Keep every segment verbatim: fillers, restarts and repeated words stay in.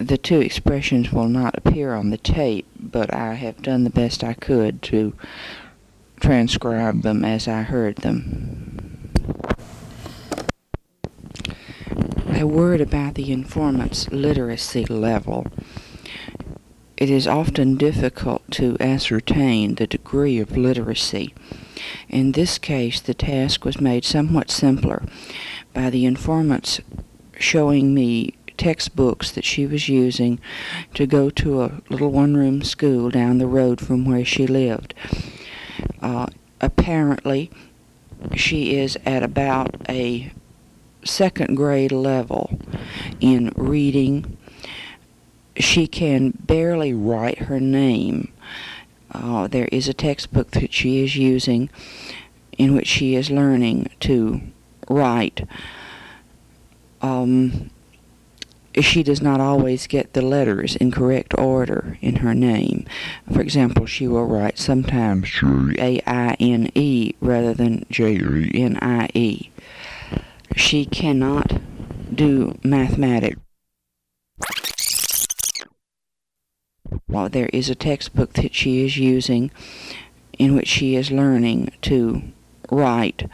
The two expressions will not appear on the tape, but I have done the best I could to transcribe them as I heard them. A word about the informant's literacy level. It is often difficult to ascertain the degree of literacy. In this case, the task was made somewhat simpler by the informant's showing me textbooks that she was using to go to a little one-room school down the road from where she lived. Uh, apparently, she is at about a second grade level in reading. She can barely write her name. Uh, there is a textbook that she is using in which she is learning to write. Um, she does not always get the letters in correct order in her name. For example, she will write sometimes J I N E rather than J N I E. She cannot do mathematics. Well, there is a textbook that she is using in which she is learning to write.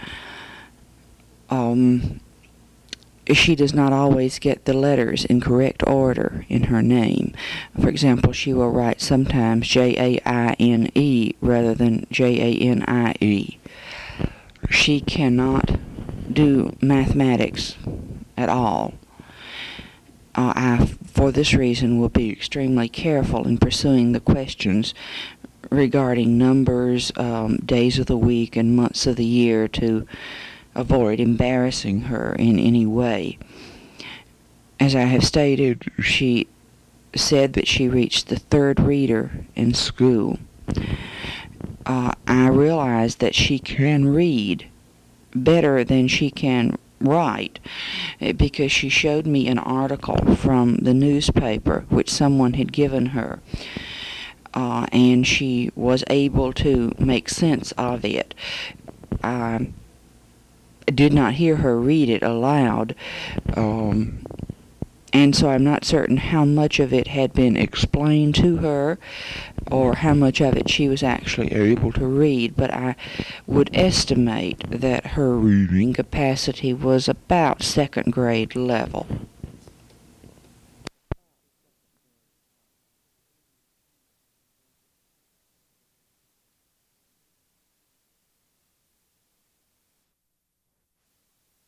Um, she does not always get the letters in correct order in her name. For example, she will write sometimes J A I N E rather than J A N I E. She cannot do mathematics at all. Uh, I, for this reason, will be extremely careful in pursuing the questions regarding numbers, um, days of the week, and months of the year to avoid embarrassing her in any way. As I have stated, she said that she reached the third reader in school. Uh, I realized that she can read better than she can write, because she showed me an article from the newspaper which someone had given her, uh, and she was able to make sense of it. I did not hear her read it aloud, um, and so I'm not certain how much of it had been explained to her or how much of it she was actually able to read, but I would estimate that her reading capacity was about second grade level.